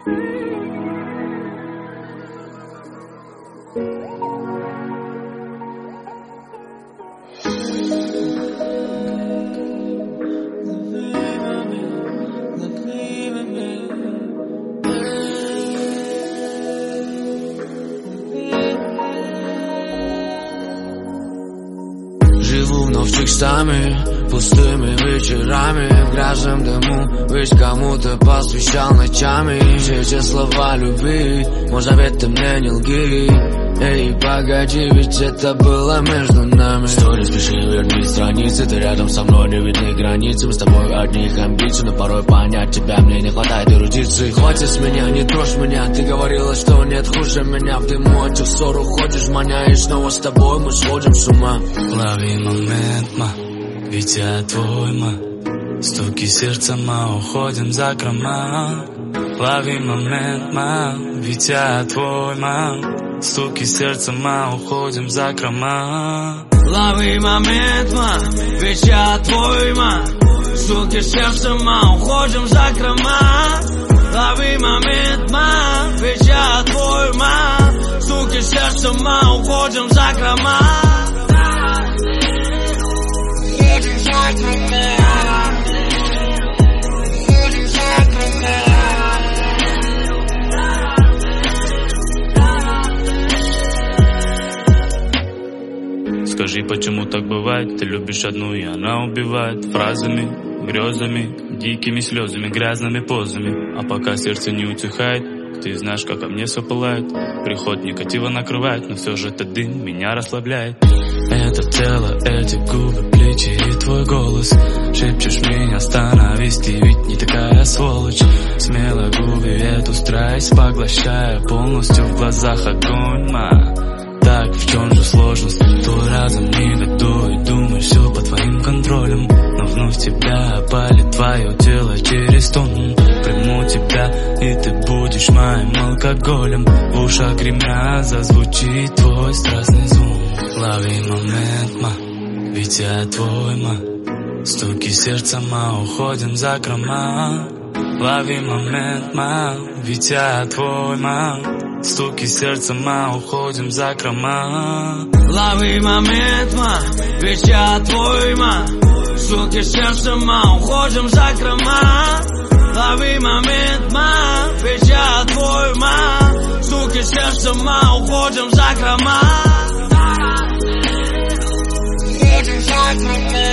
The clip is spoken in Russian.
Живу вновь текстами, пустыми вечерами, в грязном дыму, ведь кому-то посвящал ночами все эти слова любви. Мой завет, ты мне не лги. Эй, погоди, ведь это было между нами. Стой, не спеши, верни страницы. Ты рядом со мной, не видны границы. Мы с тобой одних амбиций, но порой понять тебя мне не хватает эрудиции. Хватит с меня, не трожь меня. Ты говорила, что нет хуже меня. В дыму от тех ссор уходишь, маня. И снова с тобой мы сходим с ума. Лови момент, ма, ведь я твой, ма. Стуки сердца, ма, уходим за закрома. Лови момент, ма, ведь я твой, ма. Стуки сердца, ма, уходим за закрома. Лови момент, ма, ведь я твой, ма. Стуки сердца, ма, уходим за закрома. Лови момент, ма, ведь я твой, ма. Стуки сердца, ма, уходим за закрома. Скажи, почему так бывает? Ты любишь одну, и она убивает фразами, грезами, дикими слезами, грязными позами. А пока сердце не утихает, ты знаешь, как ко мне все пылает. Приход негатива накрывает, но все же этот дым меня расслабляет. Это тело, эти губы, плечи и твой голос. Шепчешь меня остановись, ты ведь не такая сволочь. Смело губи эту страсть, поглощая полностью в глазах огонь, ма. Так, в чем же сложность? Твой разум негодует, думаешь, все под твоим контролем. Но вновь тебя опалит твое тело через тон. Приму тебя, и ты будешь моим алкоголем. В ушах гремя зазвучит твой страстный звон. Лови момент, ма, ведь я твой, ма. Стуки сердца, ма, уходим за закрома. Лови момент, ма, ведь я твой, ма. Стуки сердца, ма, уходим за закрома. Лови момент, ма, ведь я твой, ма. Стуки сердца, ма, уходим за закрома. Лови момент, ма, ведь я твой, ма. Стуки сердца, ма, уходим за закрома.